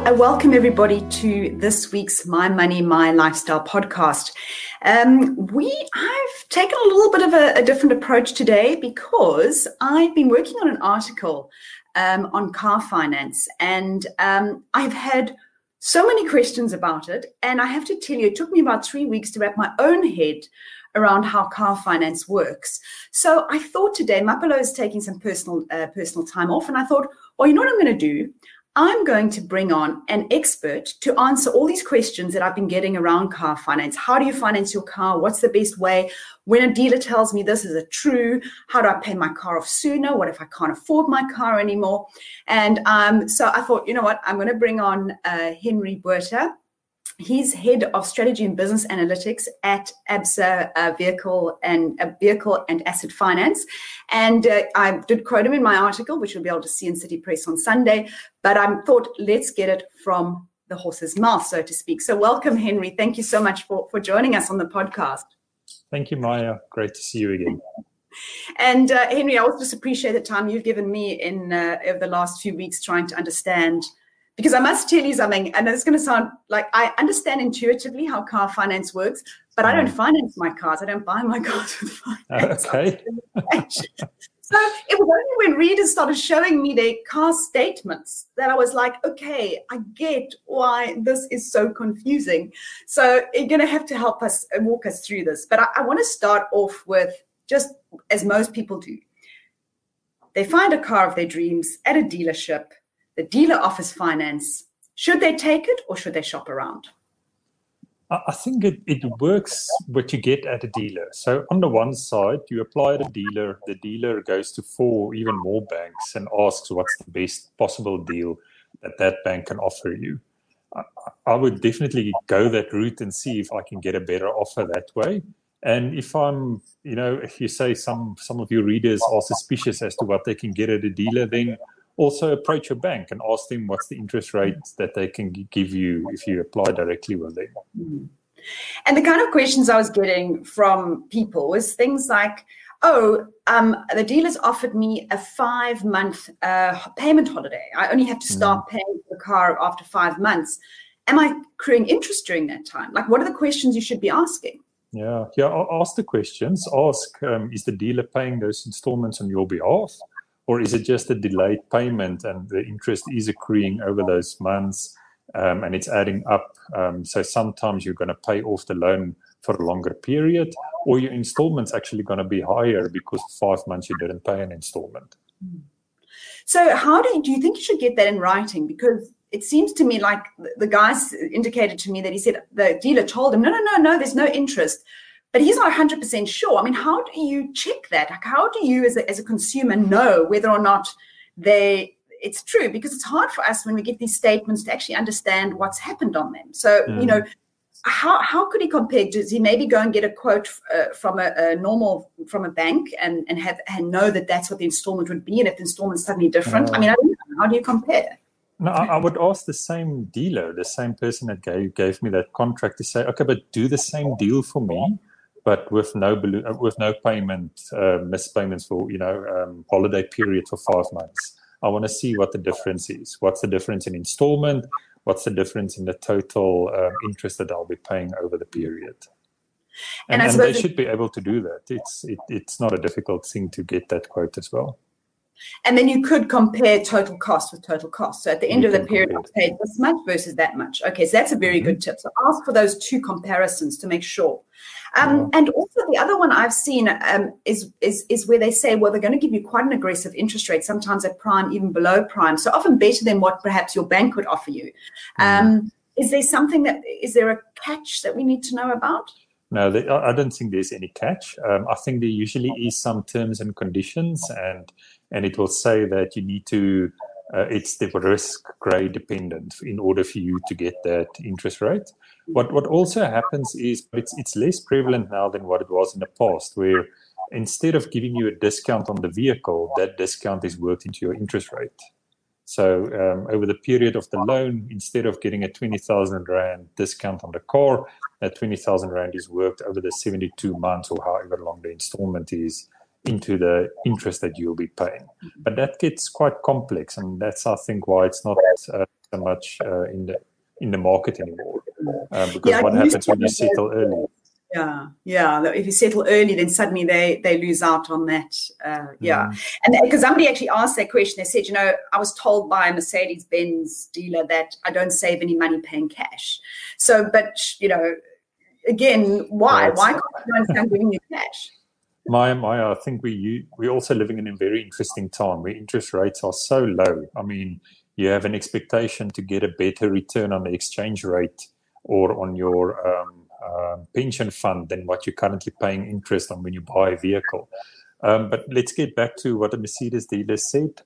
I welcome everybody to this week's My Money, My Lifestyle podcast. I've taken a little bit of a different approach today because I've been working on an article on car finance, and I've had so many questions about it. And I have to tell you, it took me about 3 weeks to wrap my own head around how car finance works. So I thought today, Mapelo is taking some personal time off, and I thought, well, you know what I'm going to do? I'm going to bring on an expert to answer all these questions that I've been getting around car finance. How do you finance your car? What's the best way? When a dealer tells me this, is it true? How do I pay my car off sooner? What if I can't afford my car anymore? And so I thought, you know what? I'm going to bring on Henry Botha. He's head of strategy and business analytics at Absa Vehicle and Asset Finance. And I did quote him in my article, which you'll be able to see in City Press on Sunday. But I thought, let's get it from the horse's mouth, so to speak. So welcome, Henry. Thank you so much for joining us on the podcast. Thank you, Maya. Great to see you again. And Henry, I also just appreciate the time you've given me in over the last few weeks trying to understand. Because I must tell you something, and it's going to sound like I understand intuitively how car finance works, but I don't finance my cars. I don't buy my cars with finance. Okay. So it was only when readers started showing me their car statements that I was like, okay, I get why this is so confusing. So you're going to have to help us and walk us through this. But I want to start off with, just as most people do, they find a car of their dreams at a dealership. The dealer offers finance. Should they take it or should they shop around? I think it works what you get at a dealer. So on the one side, you apply at a dealer. The dealer goes to 4, even more banks and asks what's the best possible deal that bank can offer you. I would definitely go that route and see if I can get a better offer that way. And if I'm, if you say some of your readers are suspicious as to what they can get at a dealer, then also approach a bank and ask them what's the interest rate that they can give you if you apply directly with them. And the kind of questions I was getting from people was things like, the dealers offered me a 5-month payment holiday. I only have to start paying for the car after 5 months. Am I accruing interest during that time? Like, what are the questions you should be asking? Yeah. Ask the questions. Ask, is the dealer paying those installments on your behalf? Or is it just a delayed payment and the interest is accruing over those months and it's adding up? So sometimes you're going to pay off the loan for a longer period, or your installment's actually going to be higher because for 5 months you didn't pay an installment. So how do you think you should get that in writing? Because it seems to me like the guys indicated to me that he said the dealer told him, no, there's no interest. But he's not 100% sure. I mean, how do you check that? Like, how do you, as a consumer, know whether or not it's true? Because it's hard for us when we get these statements to actually understand what's happened on them. So, how could he compare? Does he maybe go and get a quote from a bank and know that that's what the installment would be, and if the installment's suddenly different? I mean, I don't know. How do you compare? No, I would ask the same dealer, the same person that gave me that contract, to say, okay, but do the same deal for me, but with no payment, missed payments for holiday period for 5 months. I want to see what the difference is. What's the difference in installment? What's the difference in the total interest that I'll be paying over the period? And they should be able to do that. It's not a difficult thing to get that quote as well. And then you could compare total cost with total cost. So at the end of the period, I paid this much versus that much. Okay, so that's a very good tip. So ask for those 2 comparisons to make sure. And also the other one I've seen is where they say, well, they're going to give you quite an aggressive interest rate, sometimes at prime, even below prime. So often better than what perhaps your bank would offer you. Is there a catch that we need to know about? No, I don't think there's any catch. I think there usually is some terms and conditions, and it will say that you need to, it's the risk grade dependent in order for you to get that interest rate. What also happens is it's less prevalent now than what it was in the past, where instead of giving you a discount on the vehicle, that discount is worked into your interest rate. So over the period of the loan, instead of getting a 20,000 Rand discount on the car, that 20,000 Rand is worked over the 72 months or however long the installment is into the interest that you'll be paying. But that gets quite complex, and that's, I think, why it's not so much in the market anymore. Because what happens when you settle early? Yeah. If you settle early, then suddenly they lose out on that. And because somebody actually asked that question, they said, I was told by a Mercedes-Benz dealer that I don't save any money paying cash. So, but again, why? Why can't you understand giving you cash? Maya, I think we're also living in a very interesting time where interest rates are so low. I mean, you have an expectation to get a better return on the exchange rate or on your pension fund than what you're currently paying interest on when you buy a vehicle. But let's get back to what the Mercedes dealer said.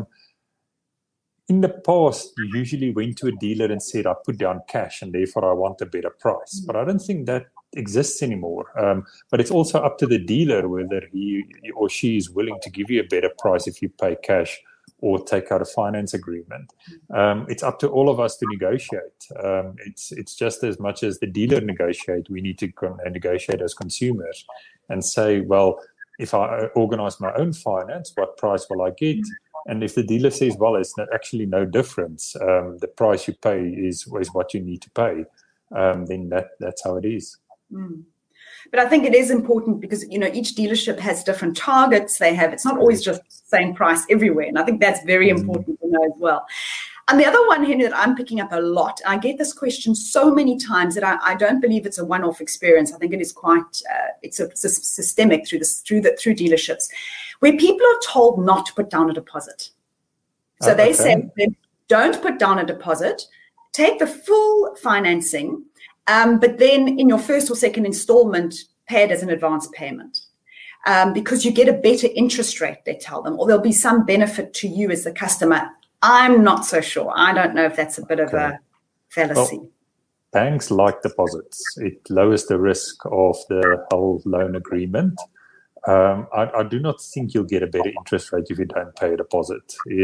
In the past, you usually went to a dealer and said, I put down cash and therefore I want a better price. But I don't think that exists anymore. But it's also up to the dealer whether he or she is willing to give you a better price if you pay cash or take out a finance agreement. It's up to all of us to negotiate. It's just as much as the dealer negotiate, we need to negotiate as consumers and say, well, if I organize my own finance, what price will I get? And if the dealer says, well, it's actually no difference, the price you pay is what you need to pay, then that's how it is. But I think it is important because, each dealership has different targets. It's not always just the same price everywhere. And I think that's very important to know as well. And the other one, Henry, that I'm picking up a lot, I get this question so many times that I don't believe it's a one-off experience. I think it is quite, it's systemic through dealerships, where people are told not to put down a deposit. So they say, don't put down a deposit, take the full financing, but then in your first or second installment, pay it as an advance payment. Because you get a better interest rate, they tell them, or there'll be some benefit to you as the customer. I'm not so sure. I don't know if that's a bit of a fallacy. Well, banks like deposits. It lowers the risk of the whole loan agreement. I do not think you'll get a better interest rate if you don't pay a deposit.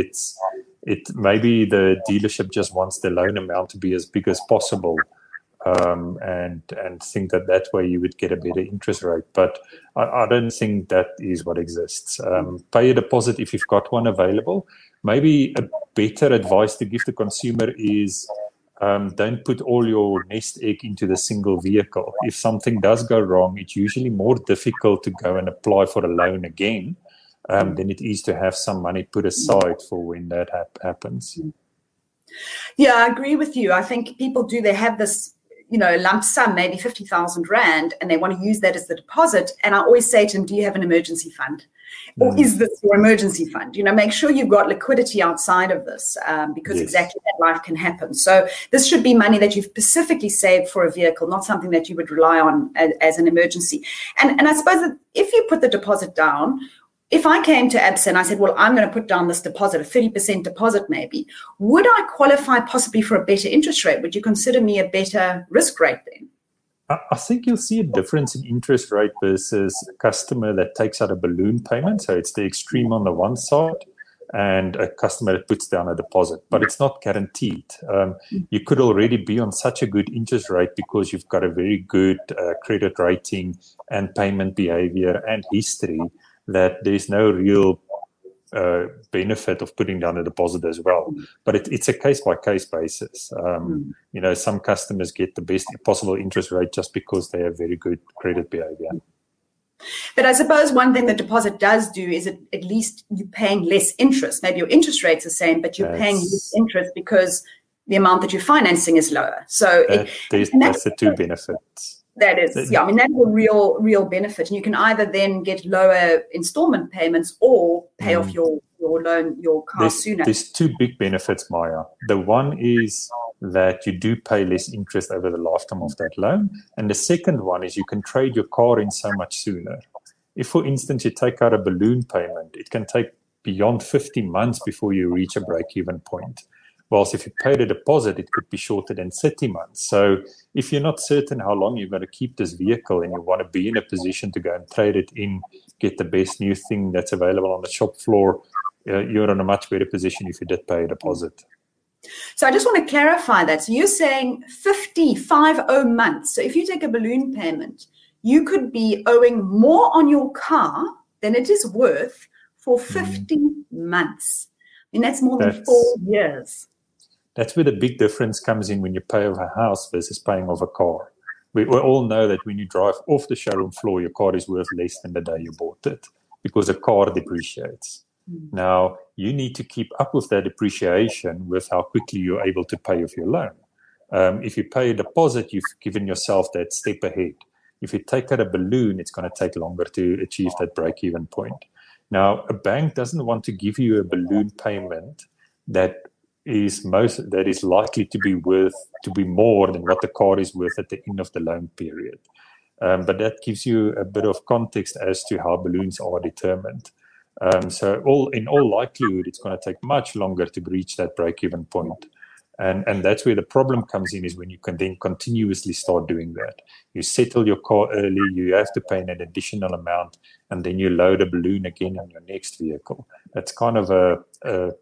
Maybe the dealership just wants the loan amount to be as big as possible. And think that way you would get a better interest rate. But I don't think that is what exists. Pay a deposit if you've got one available. Maybe a better advice to give the consumer is don't put all your nest egg into the single vehicle. If something does go wrong, it's usually more difficult to go and apply for a loan again than it is to have some money put aside for when that happens. Yeah, I agree with you. I think people they have this lump sum, maybe 50,000 Rand, and they want to use that as the deposit. And I always say to them, do you have an emergency fund? Or is this your emergency fund? Make sure you've got liquidity outside of this because exactly that life can happen. So this should be money that you've specifically saved for a vehicle, not something that you would rely on as an emergency. And I suppose that if you put the deposit down, if I came to ABSA and I said, well, I'm going to put down this deposit, a 30% deposit maybe, would I qualify possibly for a better interest rate? Would you consider me a better risk rate then? I think you'll see a difference in interest rate versus a customer that takes out a balloon payment. So it's the extreme on the one side and a customer that puts down a deposit, but it's not guaranteed. You could already be on such a good interest rate because you've got a very good credit rating and payment behavior and history that there's no real benefit of putting down a deposit as well. But it's a case-by-case basis. Some customers get the best possible interest rate just because they have very good credit behavior. But I suppose one thing the deposit does do is at least you're paying less interest. Maybe your interest rate's the same, but you're paying less interest because the amount that you're financing is lower. So that's the two benefits. That is, that's a real benefit. And you can either then get lower installment payments or pay off your loan, your car sooner. There's two big benefits, Maya. The one is that you do pay less interest over the lifetime of that loan. And the second one is you can trade your car in so much sooner. If, for instance, you take out a balloon payment, it can take beyond 50 months before you reach a break-even point. Whilst if you paid a deposit, it could be shorter than 30 months. So if you're not certain how long you're going to keep this vehicle and you want to be in a position to go and trade it in, get the best new thing that's available on the shop floor, you're in a much better position if you did pay a deposit. So I just want to clarify that. So you're saying 50 months. So if you take a balloon payment, you could be owing more on your car than it is worth for 50 months. I mean, that's more than 4 years. That's where the big difference comes in when you pay off a house versus paying off a car. We all know that when you drive off the showroom floor, your car is worth less than the day you bought it because a car depreciates. Now, you need to keep up with that depreciation with how quickly you're able to pay off your loan. If you pay a deposit, you've given yourself that step ahead. If you take out a balloon, it's going to take longer to achieve that break-even point. Now, a bank doesn't want to give you a balloon payment that is likely to be more than what the car is worth at the end of the loan period. But that gives you a bit of context as to how balloons are determined. So in all likelihood, it's going to take much longer to reach that break-even point. And that's where the problem comes in, is when you can then continuously start doing that. You settle your car early, you have to pay an additional amount, and then you load a balloon again on your next vehicle. That's kind of a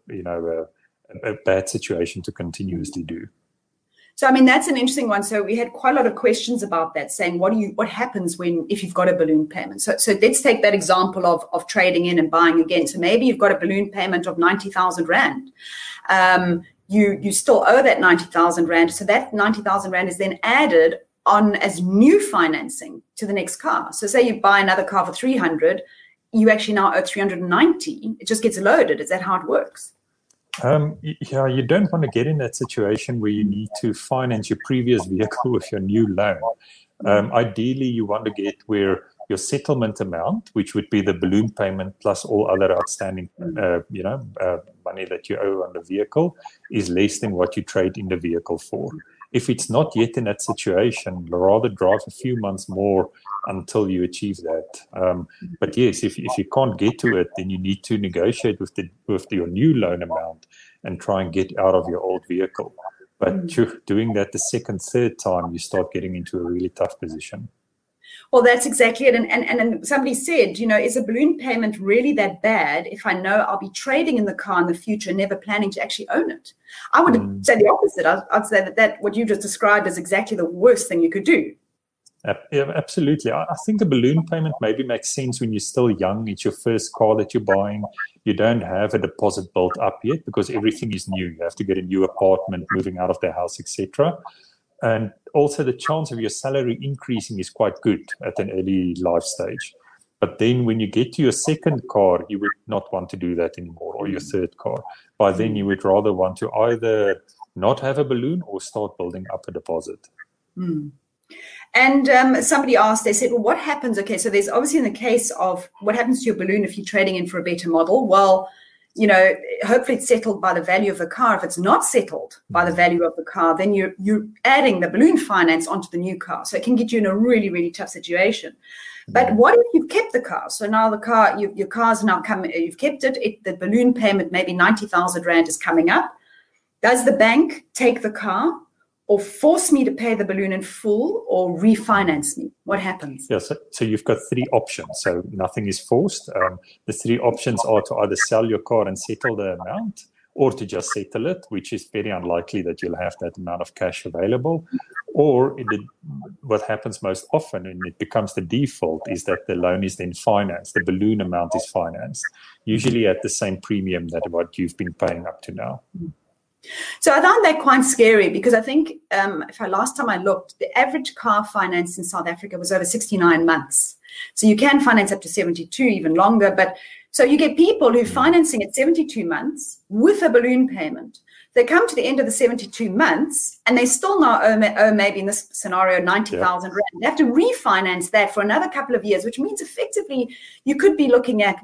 bad situation to continuously do. So, I mean, that's an interesting one. So we had quite a lot of questions about that, saying, what happens if you've got a balloon payment? So let's take that example of trading in and buying again. So maybe you've got a balloon payment of 90,000 Rand. You still owe that 90,000 Rand. So that 90,000 Rand is then added on as new financing to the next car. So say you buy another car for 300, you actually now owe 390. It just gets loaded. Is that how it works? Yeah, you don't want to get in that situation where you need to finance your previous vehicle with your new loan. Ideally, you want to get where your settlement amount, which would be the balloon payment plus all other outstanding, money that you owe on the vehicle, is less than what you trade in the vehicle for. If it's not yet in that situation, rather drive a few months more until you achieve that. But yes, if you can't get to it, then you need to negotiate with your new loan amount and try and get out of your old vehicle. But doing that the second, third time, you start getting into a really tough position. Well, that's exactly it. And somebody said, is a balloon payment really that bad if I know I'll be trading in the car in the future, never planning to actually own it? I would say the opposite. I'd say that what you just described is exactly the worst thing you could do. Yeah, absolutely. I think a balloon payment maybe makes sense when you're still young. It's your first car that you're buying. You don't have a deposit built up yet because everything is new. You have to get a new apartment, moving out of the house, etc. And also the chance of your salary increasing is quite good at an early life stage. But then when you get to your second car, you would not want to do that anymore, or your third car. By then you would rather want to either not have a balloon or start building up a deposit. And somebody asked, they said, well, what happens? Okay, so there's obviously in the case of what happens to your balloon if you're trading in for a better model. Well, hopefully it's settled by the value of the car. If it's not settled by the value of the car, then you're adding the balloon finance onto the new car. So it can get you in a really, really tough situation. But what if you've kept the car? So now the car, your car's now coming, you've kept it, the balloon payment, maybe 90,000 Rand is coming up. Does the bank take the car or force me to pay the balloon in full or refinance me? What happens? Yeah, so you've got three options. So nothing is forced. The three options are to either sell your car and settle the amount, or to just settle it, which is very unlikely that you'll have that amount of cash available. Or what happens most often, and it becomes the default, is that the loan is then financed. The balloon amount is financed, usually at the same premium that what you've been paying up to now. So I found that quite scary because I think last time I looked, the average car finance in South Africa was over 69 months. So you can finance up to 72, even longer. But so you get people who are financing at 72 months with a balloon payment. They come to the end of the 72 months and they still now owe maybe in this scenario 90,000 Rand. They have to refinance that for another couple of years, which means effectively you could be looking at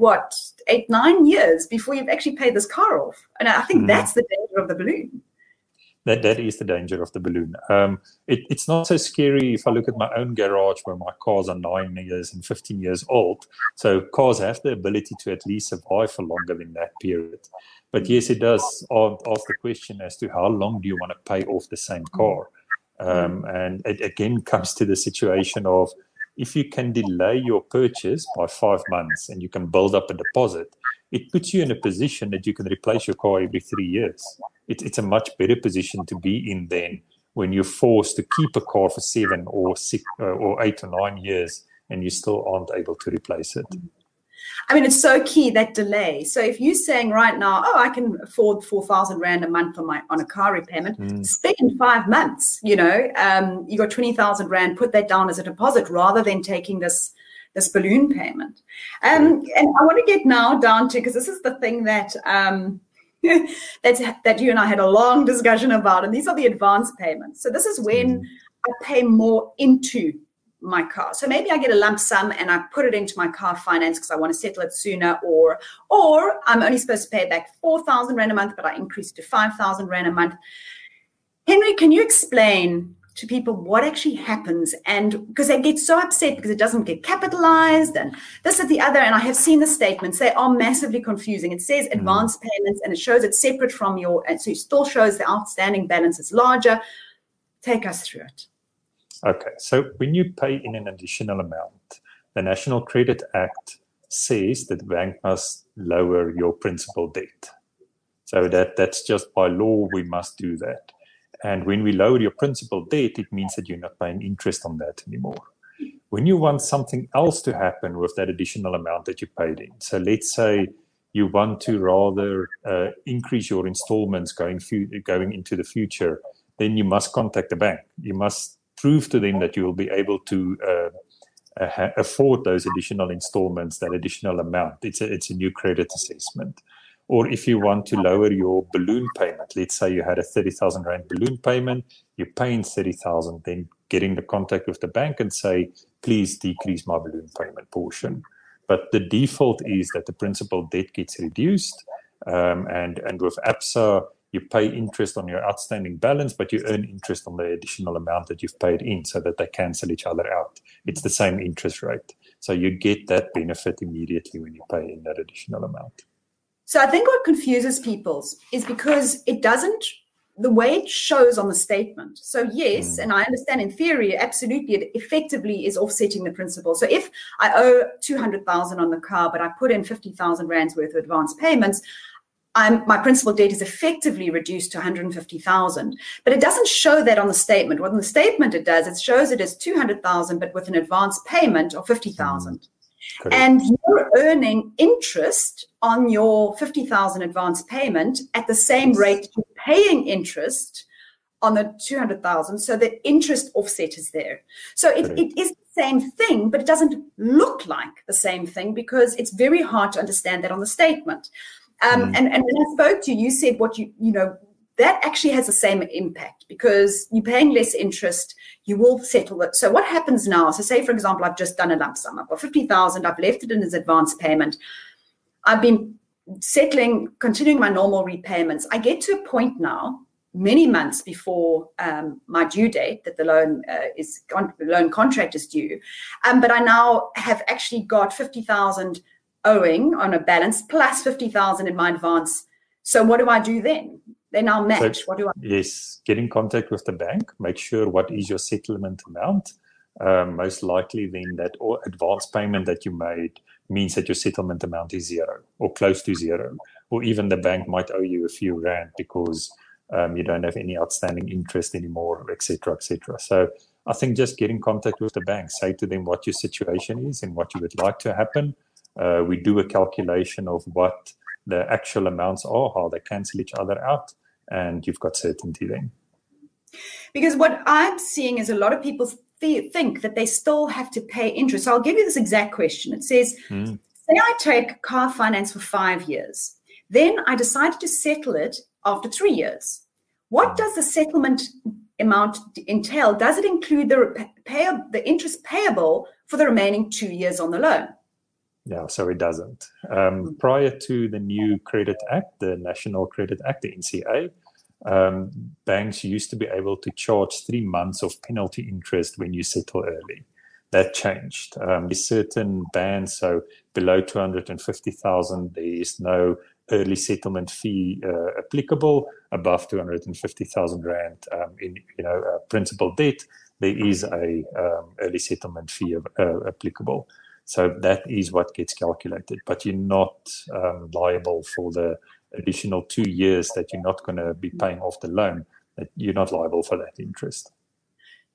8-9 years before you've actually paid this car off. And I think that's the danger of the balloon. That is the danger of the balloon. It's not so scary if I look at my own garage where my cars are 9 years and 15 years old. So cars have the ability to at least survive for longer than that period. But yes, it does ask the question as to how long do you want to pay off the same car? And it again comes to the situation of if you can delay your purchase by 5 months and you can build up a deposit, it puts you in a position that you can replace your car every 3 years. It's a much better position to be in than when you're forced to keep a car for 7 or 6 or 8 or 9 years and you still aren't able to replace it. I mean, it's so key, that delay. So if you're saying right now, oh, I can afford 4,000 Rand a month on a car repayment, spend 5 months, you got 20,000 Rand, put that down as a deposit rather than taking this balloon payment. And I want to get now down to, because this is the thing that that you and I had a long discussion about, and these are the advance payments. So this is when I pay more into my car. So maybe I get a lump sum and I put it into my car finance because I want to settle it sooner, or I'm only supposed to pay back 4,000 Rand a month, but I increase it to 5,000 Rand a month. Henry, can you explain to people what actually happens? And because they get so upset because it doesn't get capitalized and this and the other. And I have seen the statements, they are massively confusing. It says advance payments and it shows it's separate from and so it still shows the outstanding balance is larger. Take us through it. Okay, so when you pay in an additional amount, the National Credit Act says that the bank must lower your principal debt. So that's just by law, we must do that. And when we lower your principal debt, it means that you're not paying interest on that anymore. When you want something else to happen with that additional amount that you paid in, so let's say you want to rather increase your installments going into the future, then you must contact the bank. You must prove to them that you will be able to afford those additional installments, that additional amount. It's a new credit assessment. Or if you want to lower your balloon payment, let's say you had a 30,000 Rand balloon payment, you're paying 30,000, then getting the contact with the bank and say, please decrease my balloon payment portion. But the default is that the principal debt gets reduced, and with ABSA, you pay interest on your outstanding balance, but you earn interest on the additional amount that you've paid in so that they cancel each other out. It's the same interest rate. So you get that benefit immediately when you pay in that additional amount. So I think what confuses people is because it doesn't, the way it shows on the statement. So yes, and I understand in theory, absolutely, it effectively is offsetting the principal. So if I owe 200,000 on the car, but I put in 50,000 Rands worth of advance payments, my principal debt is effectively reduced to 150,000, but it doesn't show that on the statement. What in the statement it does, it shows it as 200,000, but with an advance payment of 50,000. And you're earning interest on your 50,000 advance payment at the same rate you're paying interest on the 200,000. So the interest offset is there. So it is the same thing, but it doesn't look like the same thing because it's very hard to understand that on the statement. And when I spoke to you, you said what you know, that actually has the same impact because you're paying less interest, you will settle it. So what happens now? So say, for example, I've just done a lump sum. I've got 50,000, I've left it in as advance payment. I've been continuing my normal repayments. I get to a point now, many months before my due date that the loan contract is due. But I now have actually got 50,000 owing on a balance plus 50,000 in my advance. So what do I do then? They now match. So, what do I do? Yes, get in contact with the bank. Make sure what is your settlement amount. Most likely then that or advance payment that you made means that your settlement amount is zero or close to zero. Or even the bank might owe you a few Rand because you don't have any outstanding interest anymore, et cetera, et cetera. So I think just get in contact with the bank. Say to them what your situation is and what you would like to happen. We do a calculation of what the actual amounts are, how they cancel each other out, and you've got certainty then. Because what I'm seeing is a lot of people think that they still have to pay interest. So I'll give you this exact question. It says, say I take car finance for 5 years. Then I decided to settle it after 3 years. What does the settlement amount entail? Does it include the interest payable for the remaining 2 years on the loan? Yeah, so it doesn't. Prior to the new Credit Act, the National Credit Act, the NCA, banks used to be able to charge 3 months of penalty interest when you settle early. That changed. There's certain bans, so below 250,000, there is no early settlement fee applicable. Above 250,000 Rand in principal debt, there is a early settlement fee applicable. So that is what gets calculated, but you're not liable for the additional 2 years that you're not going to be paying off the loan. That you're not liable for that interest.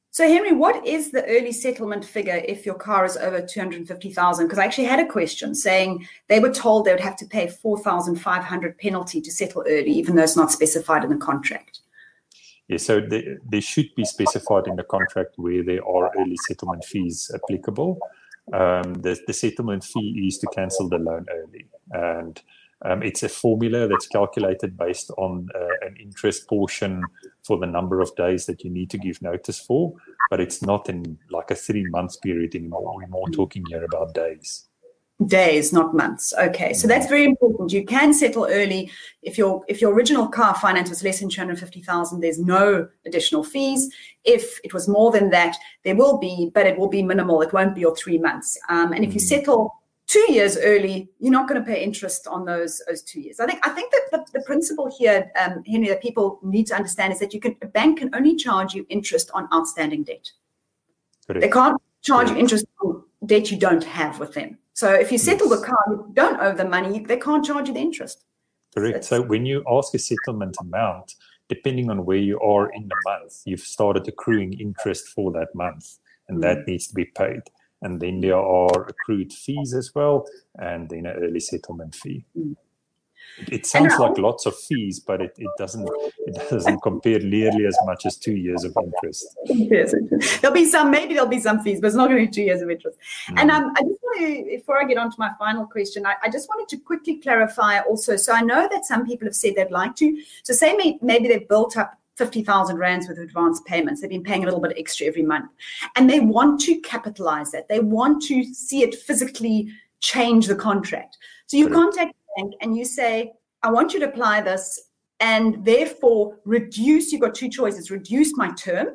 So, Henry, what is the early settlement figure if your car is over 250,000? Because I actually had a question saying they were told they would have to pay 4,500 penalty to settle early, even though it's not specified in the contract. Yeah, so they should be specified in the contract where there are early settlement fees applicable. The settlement fee is to cancel the loan early, and it's a formula that's calculated based on an interest portion for the number of days that you need to give notice for, but it's not in like a 3-month period anymore. We're more talking here about days. Days, not months. Okay, so that's very important. You can settle early if your original car finance was less than 250,000. There's no additional fees. If it was more than that, there will be, but it will be minimal. It won't be your 3 months. And if you settle 2 years early, you're not going to pay interest on those 2 years. I think that the principle here, Henry, that people need to understand is that a bank can only charge you interest on outstanding debt. Correct. They can't charge you interest on debt you don't have with them. So if you settle the car, you don't owe the money, they can't charge you the interest. Correct. So when you ask a settlement amount, depending on where you are in the month, you've started accruing interest for that month, and that needs to be paid. And then there are accrued fees as well, and then an early settlement fee. It sounds like lots of fees, but it doesn't compare nearly as much as 2 years of interest. Yes, there'll be some fees, but it's not going to be 2 years of interest. And I just want to, before I get on to my final question, I just wanted to quickly clarify also. So I know that some people have said they'd like to. So say maybe they've built up 50,000 rands with advance payments. They've been paying a little bit extra every month, and they want to capitalize that. They want to see it physically change the contract. So you contact the bank and you say, I want you to apply this, and therefore reduce. You've got two choices: reduce my term,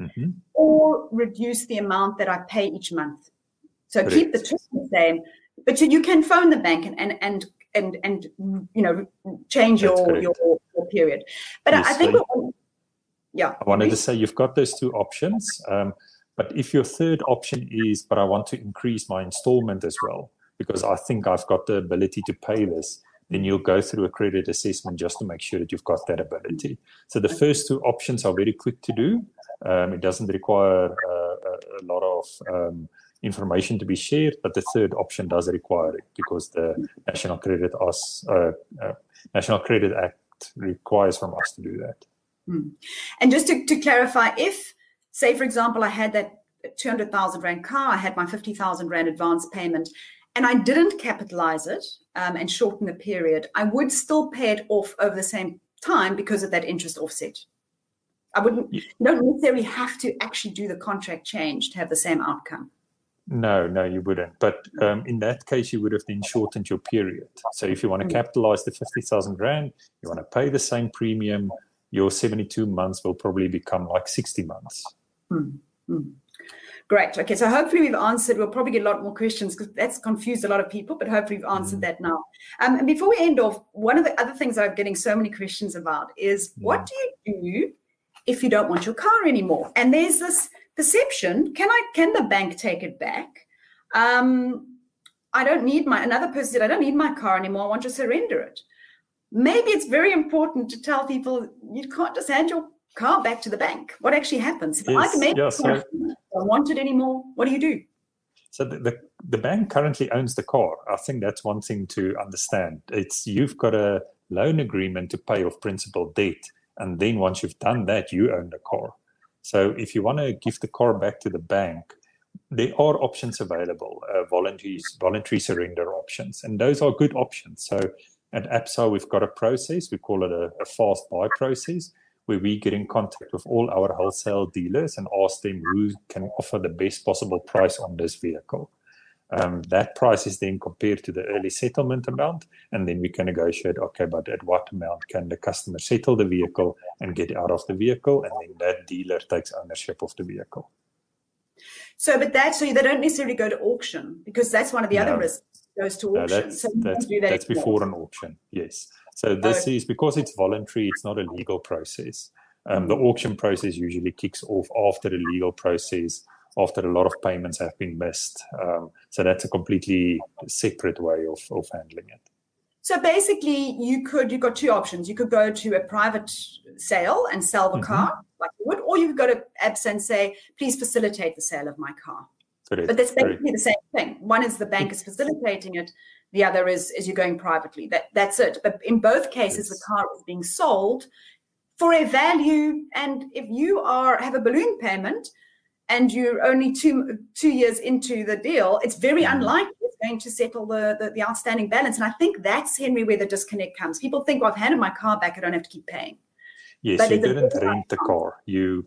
or reduce the amount that I pay each month. So keep the term the same, but you can phone the bank and change your period. But yes, I think. I wanted to say you've got those two options. But if your third option is, but I want to increase my installment as well, because I think I've got the ability to pay this, then you'll go through a credit assessment just to make sure that you've got that ability. So the first two options are very quick to do. It doesn't require a lot of information to be shared, but the third option does require it because the National Credit Act requires from us to do that. And just to clarify, if, say, for example, I had that 200,000 Rand car, I had my 50,000 Rand advance payment, and I didn't capitalize it and shorten the period, I would still pay it off over the same time because of that interest offset. You don't necessarily have to actually do the contract change to have the same outcome. No, you wouldn't. But in that case, you would have then shortened your period. So if you want to capitalize the 50,000 Rand, you want to pay the same premium, your 72 months will probably become like 60 months. Great. Okay, so hopefully we've answered. We'll probably get a lot more questions because that's confused a lot of people, but hopefully we've answered that now. And before we end off, one of the other things I'm getting so many questions about is what do you do if you don't want your car anymore? And there's this perception, can the bank take it back? Another person said, I don't need my car anymore, I want to surrender it. Maybe it's very important to tell people you can't just hand your car back to the bank. What actually happens? If I don't want it anymore, what do you do? So the bank currently owns the car. I think that's one thing to understand. You've got a loan agreement to pay off principal debt, and then once you've done that, you own the car. So if you want to give the car back to the bank, there are options available, voluntary surrender options, and those are good options. So at Absa, we've got a process, we call it a fast buy process, where we get in contact with all our wholesale dealers and ask them who can offer the best possible price on this vehicle. That price is then compared to the early settlement amount, and then we can negotiate, okay, but at what amount can the customer settle the vehicle and get out of the vehicle, and then that dealer takes ownership of the vehicle. So they don't necessarily go to auction, because that's one of the other risks. Goes to auction. That's before an auction, yes. So this is because it's voluntary, it's not a legal process. The auction process usually kicks off after the legal process, after a lot of payments have been missed. So that's a completely separate way of handling it. So basically, you've got two options. You could go to a private sale and sell the car, like you would, or you could go to ABSA and say, please facilitate the sale of my car. Correct. But that's basically the same thing. One is the bank is facilitating it. The other is you're going privately. That's it. But in both cases, the car is being sold for a value. And if you have a balloon payment and you're only two years into the deal, it's very unlikely it's going to settle the outstanding balance. And I think that's, Henry, where the disconnect comes. People think, well, I've handed my car back, I don't have to keep paying. Yes, but you didn't rent the car. You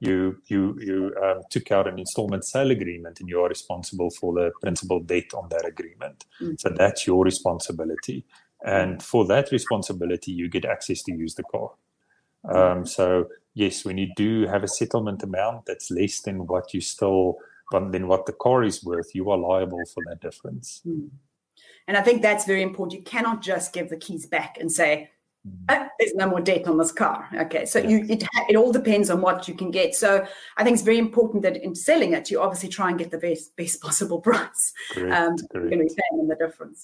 took out an installment sale agreement, and you are responsible for the principal debt on that agreement. So that's your responsibility. And for that responsibility, you get access to use the car. So yes, when you do have a settlement amount that's less than what the car is worth, you are liable for that difference. And I think that's very important. You cannot just give the keys back and say, there's no more debt on this car. Okay, so it all depends on what you can get. So I think it's very important that in selling it, you obviously try and get the best possible price. Correct. You're going to be paying them the difference.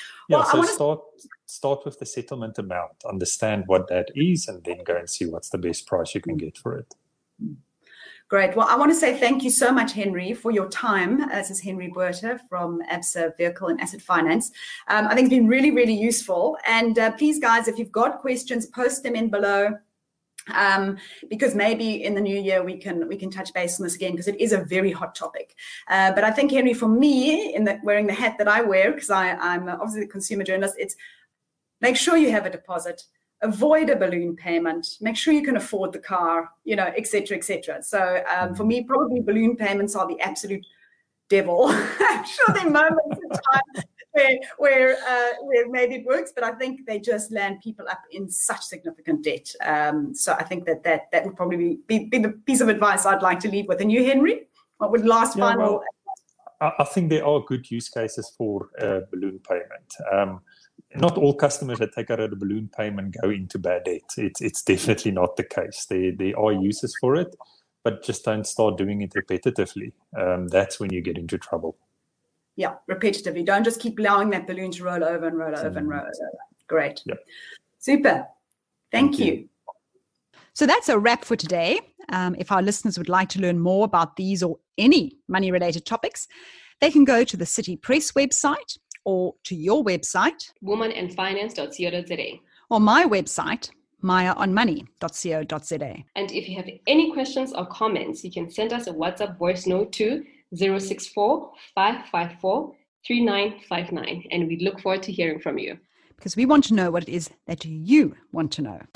So start with the settlement amount, understand what that is, and then go and see what's the best price you can get for it. Great. Well, I want to say thank you so much, Henry, for your time. This is Henry Buerter from ABSA Vehicle and Asset Finance. I think it's been really, really useful. And please, guys, if you've got questions, post them in below. Because maybe in the new year we can touch base on this again, because it is a very hot topic. But I think, Henry, for me, wearing the hat that I wear, because I'm obviously the consumer journalist, it's make sure you have a deposit. Avoid a balloon payment, make sure you can afford the car, et cetera, et cetera. So for me, probably balloon payments are the absolute devil. I'm sure there are moments in time where maybe it works, but I think they just land people up in such significant debt. So I think that would probably be the piece of advice I'd like to leave with. And you, Henry, what would final? Well, I think there are good use cases for balloon payment. Not all customers that take out a balloon payment go into bad debt. It's definitely not the case. There are uses for it, but just don't start doing it repetitively. That's when you get into trouble. Yeah, repetitively. Don't just keep allowing that balloon to roll over and roll over and roll over. Great. Yep. Super. Thank you. So that's a wrap for today. If our listeners would like to learn more about these or any money-related topics, they can go to the City Press website, or to your website, womanandfinance.co.za, or my website, mayaonmoney.co.za. And if you have any questions or comments, you can send us a WhatsApp voice note to 064 554 3959, and we look forward to hearing from you. Because we want to know what it is that you want to know.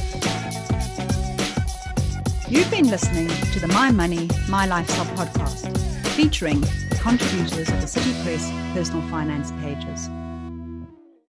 You've been listening to the My Money, My Lifestyle podcast, featuring the contributors of the City Press personal finance pages.